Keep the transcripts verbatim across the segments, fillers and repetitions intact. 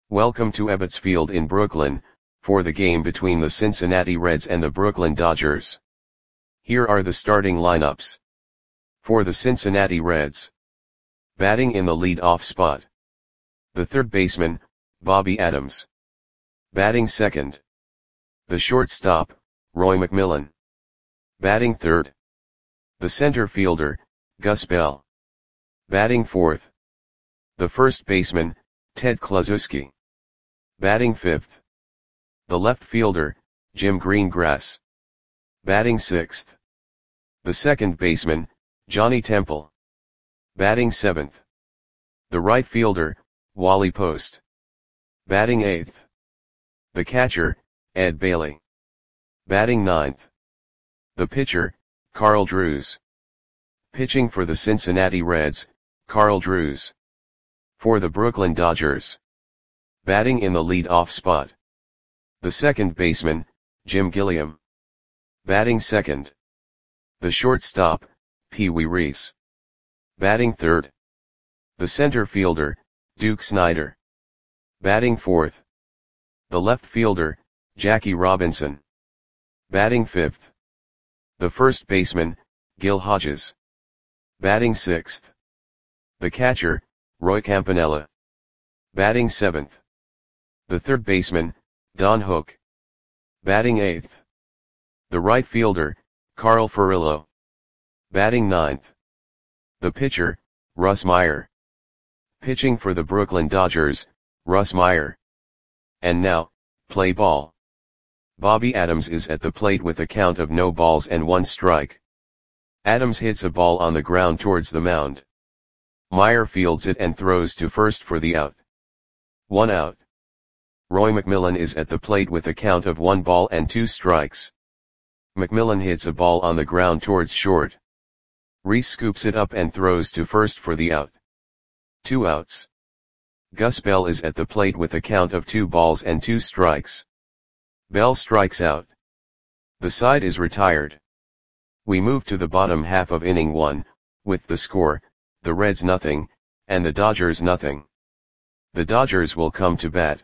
Welcome to Ebbets Field in Brooklyn, for the game between the Cincinnati Reds and the Brooklyn Dodgers. Here are the starting lineups. For the Cincinnati Reds. Batting in the lead-off spot. The third baseman, Bobby Adams. Batting second. The shortstop, Roy McMillan. Batting third. The center fielder, Gus Bell. Batting fourth. The first baseman, Ted Kluszewski. Batting fifth. The left fielder, Jim Greengrass. Batting sixth. The second baseman, Johnny Temple. Batting seventh. The right fielder, Wally Post. Batting eighth. The catcher, Ed Bailey. Batting ninth. The pitcher, Carl Drews. Pitching for the Cincinnati Reds, Carl Drews. For the Brooklyn Dodgers. Batting in the lead-off spot. The second baseman, Jim Gilliam. Batting second. The shortstop, Pee Wee Reese. Batting third. The center fielder, Duke Snider. Batting fourth. The left fielder, Jackie Robinson. Batting fifth. The first baseman, Gil Hodges. Batting sixth. The catcher, Roy Campanella. Batting seventh. The third baseman, Don Hook. Batting eighth. The right fielder, Carl Furillo. Batting ninth. The pitcher, Russ Meyer. Pitching for the Brooklyn Dodgers, Russ Meyer. And now, play ball. Bobby Adams is at the plate with a count of no balls and one strike. Adams hits a ball on the ground towards the mound. Meyer fields it and throws to first for the out. One out. Roy McMillan is at the plate with a count of one ball and two strikes. McMillan hits a ball on the ground towards short. Reese scoops it up and throws to first for the out. Two outs. Gus Bell is at the plate with a count of two balls and two strikes. Bell strikes out. The side is retired. We move to the bottom half of inning one, with the score, the Reds nothing, and the Dodgers nothing. The Dodgers will come to bat.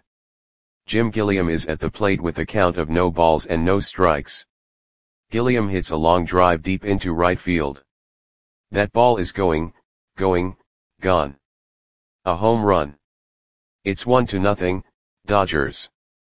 Jim Gilliam is at the plate with a count of no balls and no strikes. Gilliam hits a long drive deep into right field. That ball is going, going, gone. A home run. It's one to nothing, Dodgers.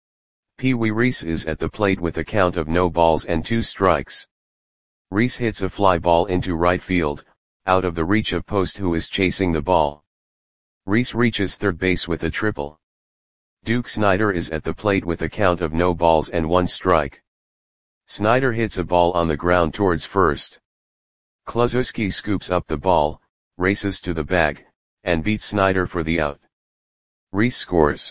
Pee Wee Reese is at the plate with a count of no balls and two strikes. Reese hits a fly ball into right field, out of the reach of Post, who is chasing the ball. Reese reaches third base with a triple. Duke Snider is at the plate with a count of no balls and one strike. Snider hits a ball on the ground towards first. Kluszewski scoops up the ball, races to the bag, and beats Snider for the out. Reese scores.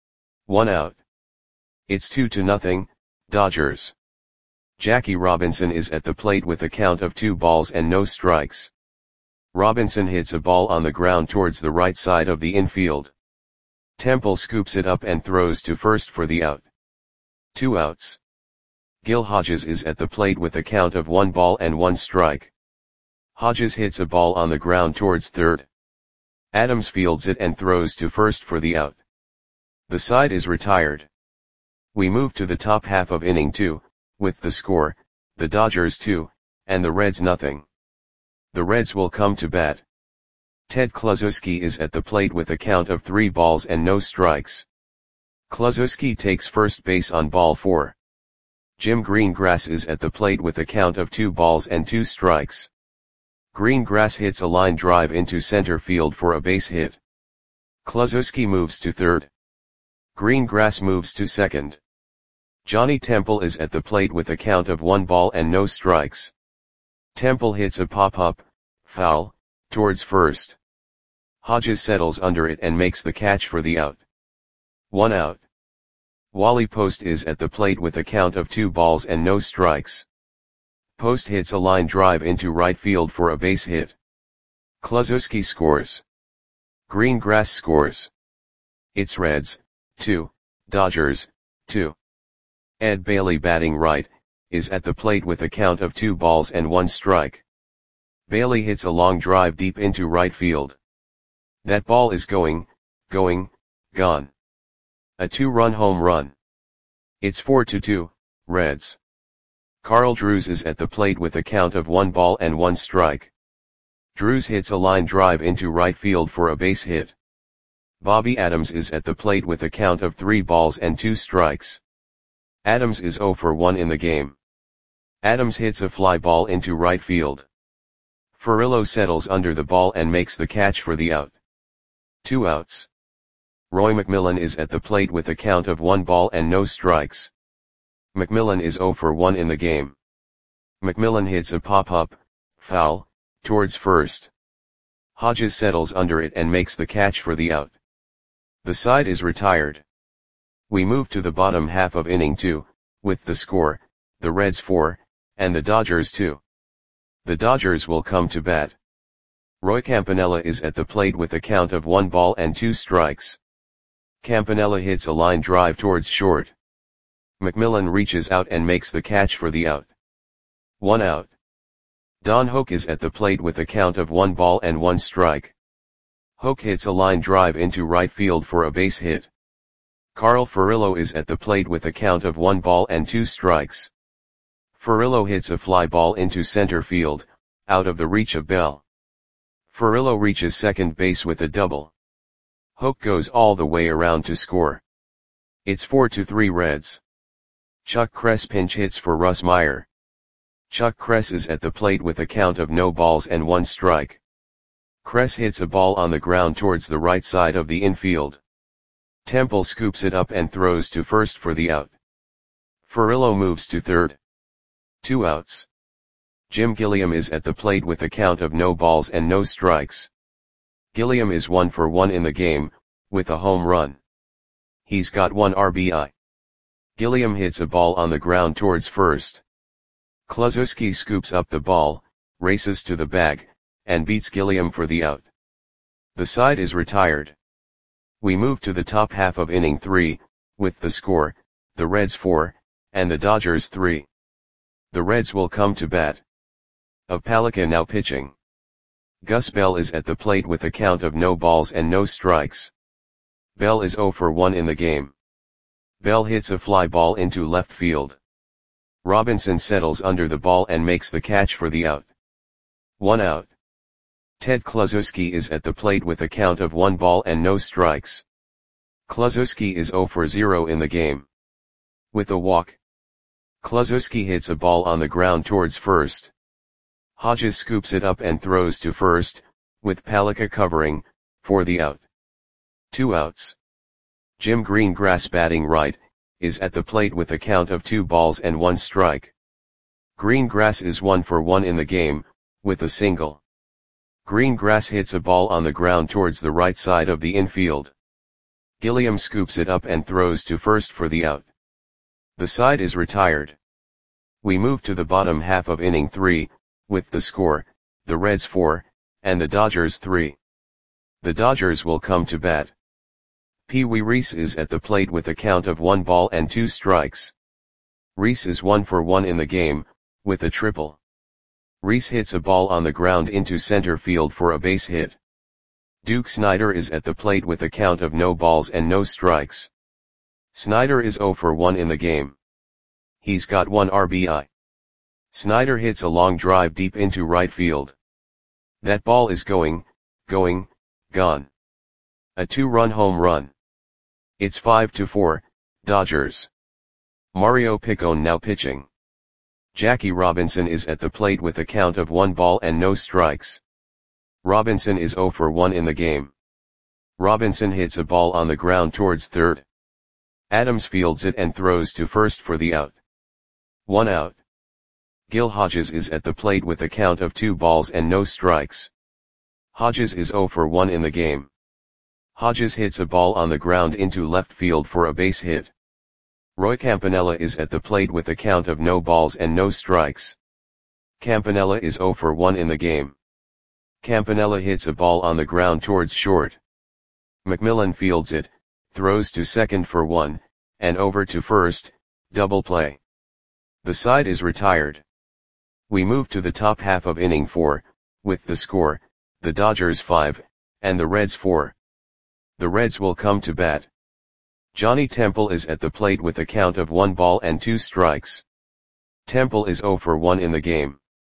One out. It's two to nothing, Dodgers. Jackie Robinson is at the plate with a count of two balls and no strikes. Robinson hits a ball on the ground towards the right side of the infield. Temple scoops it up and throws to first for the out. Two outs. Gil Hodges is at the plate with a count of one ball and one strike. Hodges hits a ball on the ground towards third. Adams fields it and throws to first for the out. The side is retired. We move to the top half of inning two, with the score, the Dodgers two, and the Reds nothing. The Reds will come to bat. Ted Kluszewski is at the plate with a count of three balls and no strikes. Kluszewski takes first base on ball four. Jim Greengrass is at the plate with a count of two balls and two strikes. Greengrass hits a line drive into center field for a base hit. Kluszewski moves to third. Greengrass moves to second. Johnny Temple is at the plate with a count of one ball and no strikes. Temple hits a pop-up, foul, towards first. Hodges settles under it and makes the catch for the out. One out. Wally Post is at the plate with a count of two balls and no strikes. Post hits a line drive into right field for a base hit. Kluszewski scores. Greengrass scores. It's Reds, two, Dodgers, two. Ed Bailey, batting right, is at the plate with a count of two balls and one strike. Bailey hits a long drive deep into right field. That ball is going, going, gone. A two-run home run. It's four to two, Reds. Carl Drews is at the plate with a count of one ball and one strike. Drews hits a line drive into right field for a base hit. Bobby Adams is at the plate with a count of three balls and two strikes. Adams is zero for one in the game. Adams hits a fly ball into right field. Furillo settles under the ball and makes the catch for the out. Two outs. Roy McMillan is at the plate with a count of one ball and no strikes. McMillan is zero for one in the game. McMillan hits a pop-up, foul, towards first. Hodges settles under it and makes the catch for the out. The side is retired. We move to the bottom half of inning two, with the score, the Reds four, and the Dodgers two. The Dodgers will come to bat. Roy Campanella is at the plate with a count of one ball and two strikes. Campanella hits a line drive towards short. McMillan reaches out and makes the catch for the out. One out. Don Hoak is at the plate with a count of one ball and one strike. Hoak hits a line drive into right field for a base hit. Carl Furillo is at the plate with a count of one ball and two strikes. Furillo hits a fly ball into center field, out of the reach of Bell. Furillo reaches second base with a double. Hoak goes all the way around to score. It's four to three Reds. Chuck Kress pinch hits for Russ Meyer. Chuck Kress is at the plate with a count of no balls and one strike. Kress hits a ball on the ground towards the right side of the infield. Temple scoops it up and throws to first for the out. Furillo moves to third. Two outs. Jim Gilliam is at the plate with a count of no balls and no strikes. Gilliam is one for one in the game, with a home run. He's got one R B I. Gilliam hits a ball on the ground towards first. Kluszewski scoops up the ball, races to the bag, and beats Gilliam for the out. The side is retired. We move to the top half of inning three, with the score, the Reds four, and the Dodgers three. The Reds will come to bat. Opalika now pitching. Gus Bell is at the plate with a count of no balls and no strikes. Bell is zero for one in the game. Bell hits a fly ball into left field. Robinson settles under the ball and makes the catch for the out. One out. Ted Kluszewski is at the plate with a count of one ball and no strikes. Kluszewski is zero for zero in the game. With a walk. Kluszewski hits a ball on the ground towards first. Hodges scoops it up and throws to first, with Palika covering, for the out. Two outs. Jim Greengrass batting right, is at the plate with a count of two balls and one strike. Greengrass is one for one in the game, with a single. Greengrass hits a ball on the ground towards the right side of the infield. Gilliam scoops it up and throws to first for the out. The side is retired. We move to the bottom half of inning three, with the score, the Reds four, and the Dodgers three. The Dodgers will come to bat. Pee Wee Reese is at the plate with a count of one ball and two strikes. Reese is one for one in the game, with a triple. Reese hits a ball on the ground into center field for a base hit. Duke Snider is at the plate with a count of no balls and no strikes. Snider is zero for one in the game. He's got one R B I. Snider hits a long drive deep into right field. That ball is going, going, gone. A two-run home run. It's five to four, Dodgers. Mario Picone now pitching. Jackie Robinson is at the plate with a count of one ball and no strikes. Robinson is zero for one in the game. Robinson hits a ball on the ground towards third. Adams fields it and throws to first for the out. One out. Gil Hodges is at the plate with a count of two balls and no strikes. Hodges is zero for one in the game. Hodges hits a ball on the ground into left field for a base hit. Roy Campanella is at the plate with a count of no balls and no strikes. Campanella is zero for one in the game. Campanella hits a ball on the ground towards short. McMillan fields it, throws to second for one, and over to first, double play. The side is retired. We move to the top half of inning four, with the score, the Dodgers five, and the Reds four. The Reds will come to bat. Johnny Temple is at the plate with a count of one ball and two strikes. Temple is zero for one in the game.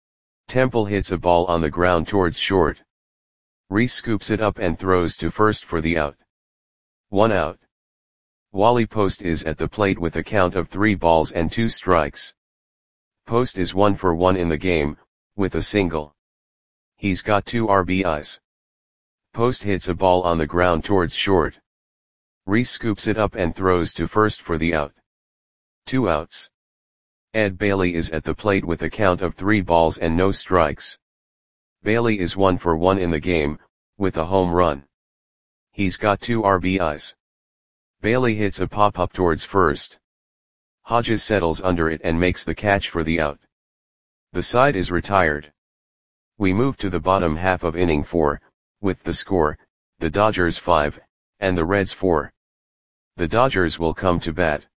Temple hits a ball on the ground towards short. Reese scoops it up and throws to first for the out. One out. Wally Post is at the plate with a count of three balls and two strikes. Post is one for one in the game, with a single. He's got two R B Is. Post hits a ball on the ground towards short. Reese scoops it up and throws to first for the out. Two outs. Ed Bailey is at the plate with a count of three balls and no strikes. Bailey is one for one in the game, with a home run. He's got two R B Is. Bailey hits a pop-up towards first. Hodges settles under it and makes the catch for the out. The side is retired. We move to the bottom half of inning four, with the score, the Dodgers five, and the Reds four. The Dodgers will come to bat.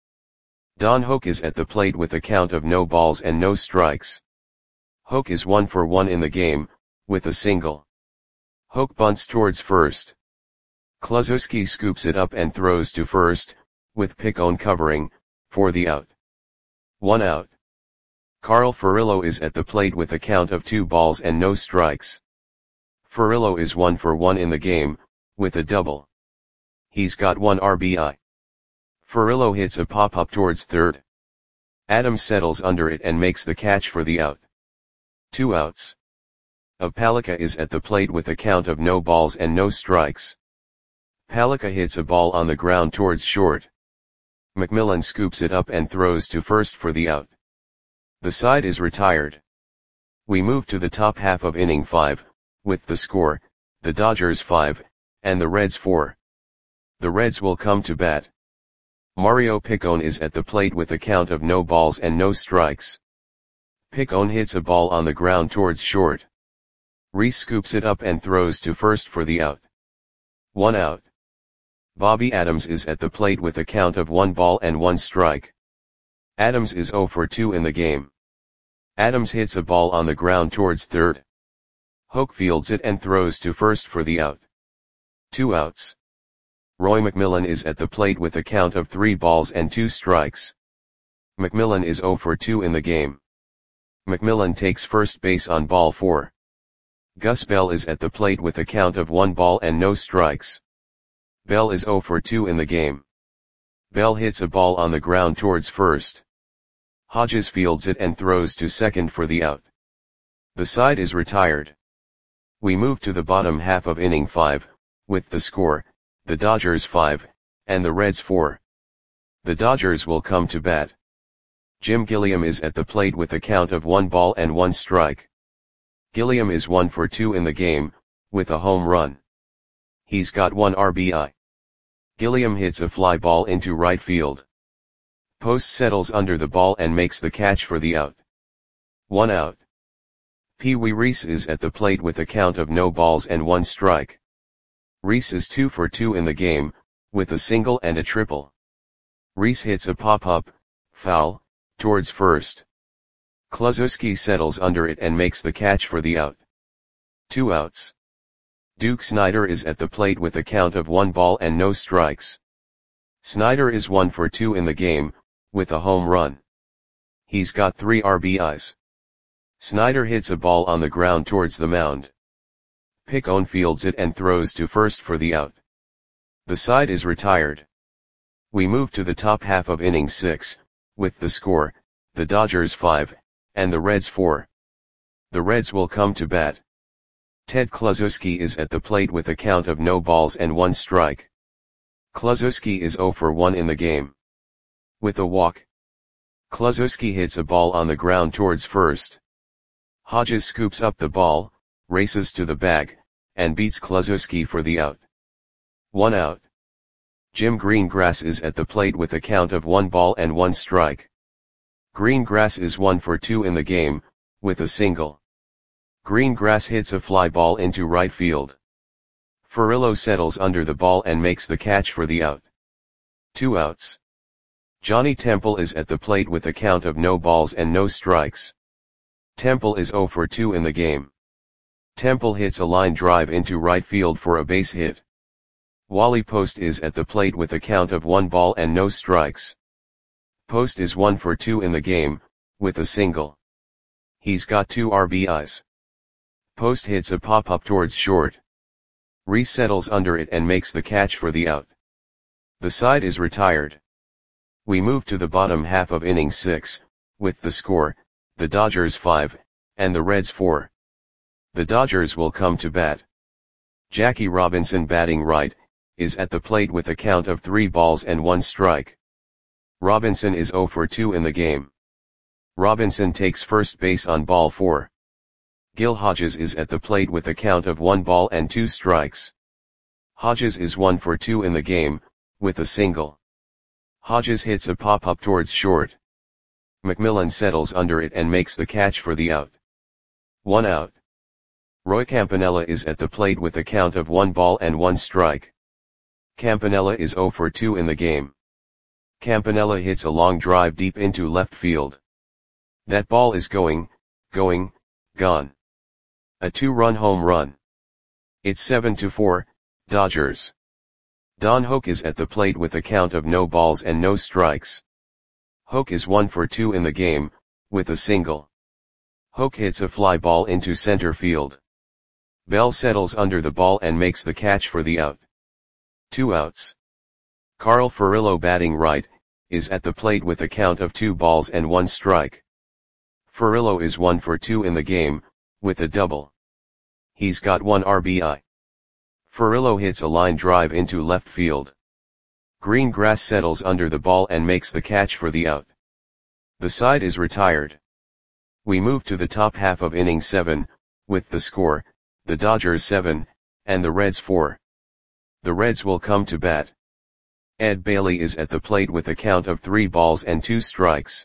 Don Hoak is at the plate with a count of no balls and no strikes. Hoak is one for one in the game, with a single. Hoak bunts towards first. Kluszewski scoops it up and throws to first, with Picone covering, for the out. One out. Carl Furillo is at the plate with a count of two balls and no strikes. Furillo is one for one in the game, with a double. He's got one R B I. Furillo hits a pop-up towards third. Adams settles under it and makes the catch for the out. Two outs. Palika is at the plate with a count of no balls and no strikes. Palika hits a ball on the ground towards short. McMillan scoops it up and throws to first for the out. The side is retired. We move to the top half of inning five, with the score, the Dodgers five, and the Reds four. The Reds will come to bat. Mario Picone is at the plate with a count of no balls and no strikes. Picone hits a ball on the ground towards short. Reese scoops it up and throws to first for the out. One out. Bobby Adams is at the plate with a count of one ball and one strike. Adams is zero for two in the game. Adams hits a ball on the ground towards third. Hoak fields it and throws to first for the out. Two outs. Roy McMillan is at the plate with a count of three balls and two strikes. McMillan is zero for two in the game. McMillan takes first base on ball four. Gus Bell is at the plate with a count of one ball and no strikes. Bell is zero for two in the game. Bell hits a ball on the ground towards first. Hodges fields it and throws to second for the out. The side is retired. We move to the bottom half of inning five, with the score, the Dodgers five, and the Reds four. The Dodgers will come to bat. Jim Gilliam is at the plate with a count of one ball and one strike. Gilliam is one for two in the game, with a home run. He's got one R B I. Gilliam hits a fly ball into right field. Post settles under the ball and makes the catch for the out. One out. Pee Wee Reese is at the plate with a count of no balls and one strike. Reese is two for two in the game, with a single and a triple. Reese hits a pop-up, foul, towards first. Kluszewski settles under it and makes the catch for the out. Two outs. Duke Snider is at the plate with a count of one ball and no strikes. Snider is one for two in the game, with a home run. He's got three R B Is. Snider hits a ball on the ground towards the mound. Picone fields it and throws to first for the out. The side is retired. We move to the top half of inning six, with the score, the Dodgers five, and the Reds four. The Reds will come to bat. Ted Kluszewski is at the plate with a count of no balls and one strike. Kluszewski is zero for one in the game. With a walk. Kluszewski hits a ball on the ground towards first. Hodges scoops up the ball, races to the bag, and beats Kluszewski for the out. One out. Jim Greengrass is at the plate with a count of one ball and one strike. Greengrass is one for two in the game, with a single. Greengrass hits a fly ball into right field. Furillo settles under the ball and makes the catch for the out. Two outs. Johnny Temple is at the plate with a count of no balls and no strikes. Temple is zero for two in the game. Temple hits a line drive into right field for a base hit. Wally Post is at the plate with a count of one ball and no strikes. Post is one for two in the game, with a single. He's got two R B Is. Post hits a pop-up towards short. Reese settles under it and makes the catch for the out. The side is retired. We move to the bottom half of inning six, with the score, the Dodgers five, and the Reds four. The Dodgers will come to bat. Jackie Robinson, batting right, is at the plate with a count of three balls and one strike. Robinson is zero for two in the game. Robinson takes first base on ball four. Gil Hodges is at the plate with a count of one ball and two strikes. Hodges is one for two in the game, with a single. Hodges hits a pop-up towards short. McMillan settles under it and makes the catch for the out. One out. Roy Campanella is at the plate with a count of one ball and one strike. Campanella is zero for two in the game. Campanella hits a long drive deep into left field. That ball is going, going, gone. A two-run home run. It's seven to four, Dodgers. Don Hoke is at the plate with a count of no balls and no strikes. Hoke is one for two in the game, with a single. Hoke hits a fly ball into center field. Bell settles under the ball and makes the catch for the out. Two outs. Carl Furillo, batting right, is at the plate with a count of two balls and one strike. Furillo is one for two in the game, with a double. He's got one R B I. Furillo hits a line drive into left field. Greengrass settles under the ball and makes the catch for the out. The side is retired. We move to the top half of inning seven, with the score, the Dodgers seven, and the Reds four. The Reds will come to bat. Ed Bailey is at the plate with a count of three balls and two strikes.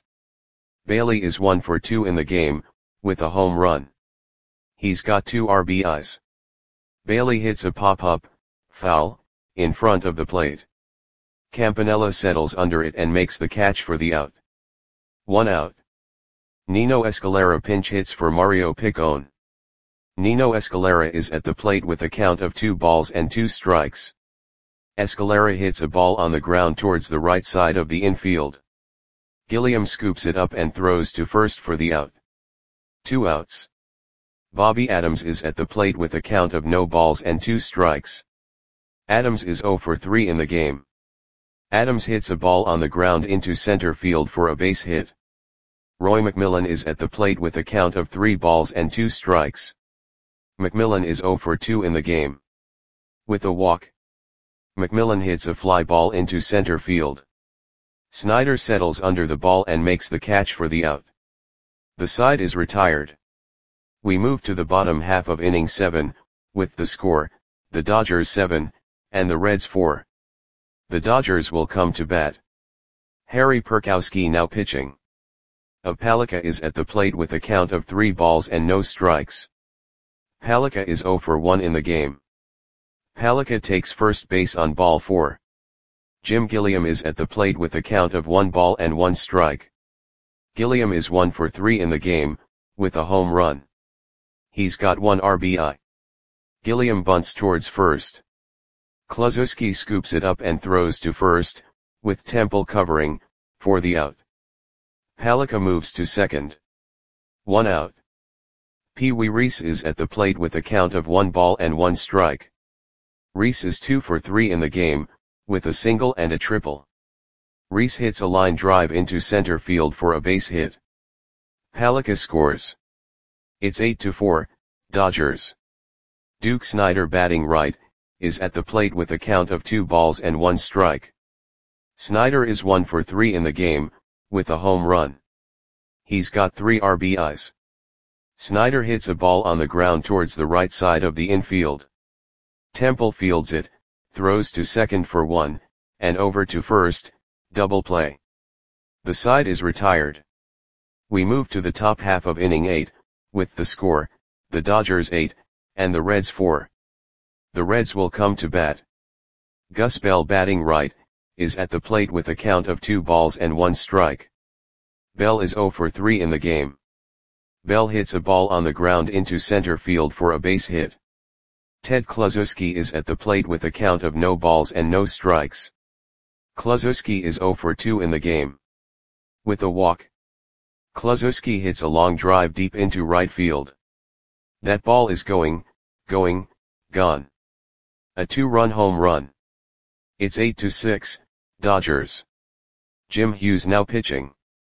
Bailey is one for two in the game, with a home run. He's got two R B Is. Bailey hits a pop-up, foul, in front of the plate. Campanella settles under it and makes the catch for the out. One out. Nino Escalera pinch hits for Mario Picone. Nino Escalera is at the plate with a count of two balls and two strikes. Escalera hits a ball on the ground towards the right side of the infield. Gilliam scoops it up and throws to first for the out. Two outs. Bobby Adams is at the plate with a count of no balls and two strikes. Adams is zero for three in the game. Adams hits a ball on the ground into center field for a base hit. Roy McMillan is at the plate with a count of three balls and two strikes. McMillan is zero for two in the game. With a walk. McMillan hits a fly ball into center field. Snyder settles under the ball and makes the catch for the out. The side is retired. We move to the bottom half of inning seven, with the score, the Dodgers seven, and the Reds four. The Dodgers will come to bat. Harry Perkowski now pitching. Of Palika is at the plate with a count of three balls and no strikes. Palika is zero for one in the game. Palika takes first base on ball four. Jim Gilliam is at the plate with a count of one ball and one strike. Gilliam is one for three in the game, with a home run. He's got one R B I. Gilliam bunts towards first. Kluszewski scoops it up and throws to first, with Temple covering, for the out. Palika moves to second. One out. Pee Wee Reese is at the plate with a count of one ball and one strike. Reese is two for three in the game, with a single and a triple. Reese hits a line drive into center field for a base hit. Palika scores. It's eight to four, Dodgers. Duke Snider, batting right, is at the plate with a count of two balls and one strike. Snider is one for three in the game, with a home run. He's got three R B Is. Snider hits a ball on the ground towards the right side of the infield. Temple fields it, throws to second for one, and over to first, double play. The side is retired. We move to the top half of inning eight, with the score, the Dodgers eight, and the Reds four. The Reds will come to bat. Gus Bell, batting right, is at the plate with a count of two balls and one strike. Bell is zero for three in the game. Bell hits a ball on the ground into center field for a base hit. Ted Kluszewski is at the plate with a count of no balls and no strikes. Kluszewski is zero for two in the game. With a walk, Kluszewski hits a long drive deep into right field. That ball is going, going, gone. A two-run home run. It's eight to six, Dodgers. Jim Hughes now pitching.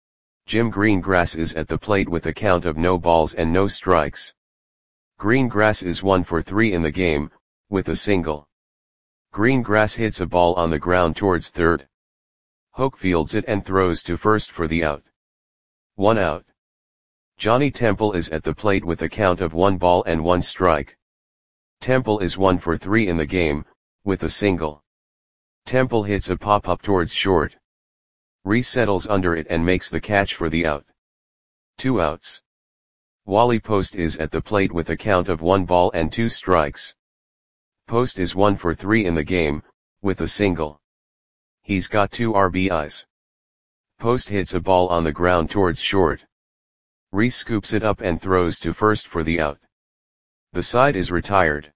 Jim Greengrass is at the plate with a count of no balls and no strikes. Greengrass is one for three in the game, with a single. Greengrass hits a ball on the ground towards third. Hoke fields it and throws to first for the out. One out. Johnny Temple is at the plate with a count of one ball and one strike. Temple is one for three in the game, with a single. Temple hits a pop-up towards short. Reese settles under it and makes the catch for the out. Two outs. Wally Post is at the plate with a count of one ball and two strikes. Post is one for three in the game, with a single. He's got two R B Is. Post hits a ball on the ground towards short. Reese scoops it up and throws to first for the out. The side is retired.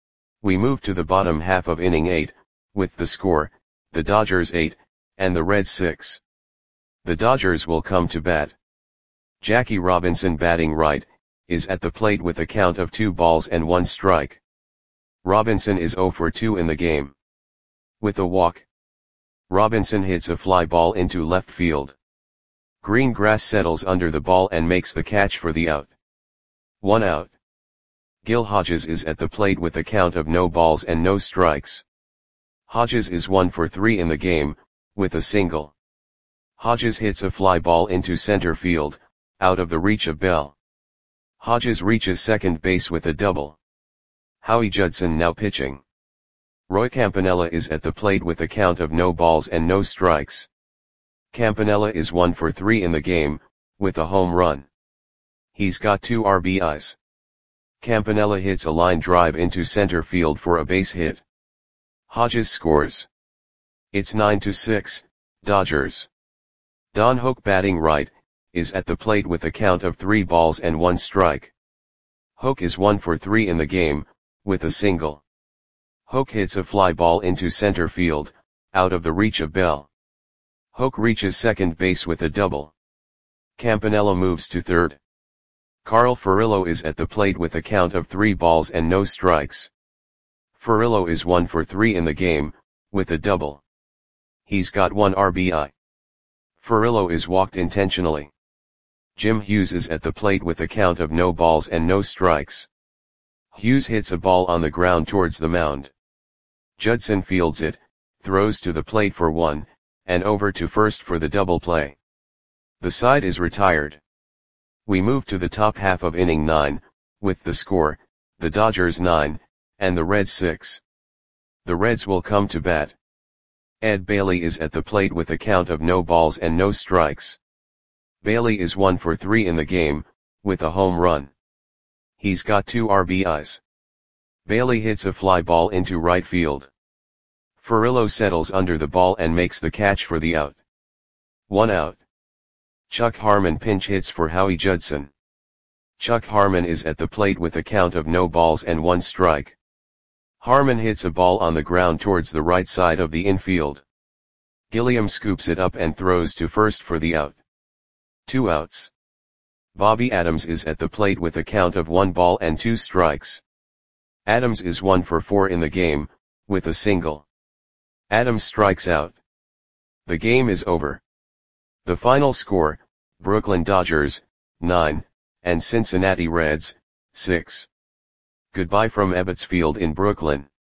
We move to the bottom half of inning eight, with the score, the Dodgers eight, and the Reds six. The Dodgers will come to bat. Jackie Robinson, batting right, is at the plate with a count of two balls and one strike. Robinson is zero for two in the game. With a walk, Robinson hits a fly ball into left field. Greengrass settles under the ball and makes the catch for the out. One out. Gil Hodges is at the plate with a count of no balls and no strikes. Hodges is one for three in the game, with a single. Hodges hits a fly ball into center field, out of the reach of Bell. Hodges reaches second base with a double. Howie Judson now pitching. Roy Campanella is at the plate with a count of no balls and no strikes. Campanella is one for three in the game, with a home run. He's got two R B Is. Campanella hits a line drive into center field for a base hit. Hodges scores. It's nine to six, Dodgers. Don Hoke, batting right, is at the plate with a count of three balls and one strike. Hoke is one for three in the game, with a single. Hoke hits a fly ball into center field, out of the reach of Bell. Hoke reaches second base with a double. Campanella moves to third. Carl Furillo is at the plate with a count of three balls and no strikes. Furillo is one for three in the game, with a double. He's got one R B I. Furillo is walked intentionally. Jim Hughes is at the plate with a count of no balls and no strikes. Hughes hits a ball on the ground towards the mound. Judson fields it, throws to the plate for one, and over to first for the double play. The side is retired. We move to the top half of inning nine, with the score, the Dodgers nine, and the Reds six. The Reds will come to bat. Ed Bailey is at the plate with a count of no balls and no strikes. Bailey is one for three in the game, with a home run. He's got two R B Is. Bailey hits a fly ball into right field. Furillo settles under the ball and makes the catch for the out. One out. Chuck Harmon pinch hits for Howie Judson. Chuck Harmon is at the plate with a count of no balls and one strike. Harmon hits a ball on the ground towards the right side of the infield. Gilliam scoops it up and throws to first for the out. Two outs. Bobby Adams is at the plate with a count of one ball and two strikes. Adams is one for four in the game, with a single. Adams strikes out. The game is over. The final score, Brooklyn Dodgers, nine, and Cincinnati Reds, six. Goodbye from Ebbets Field in Brooklyn.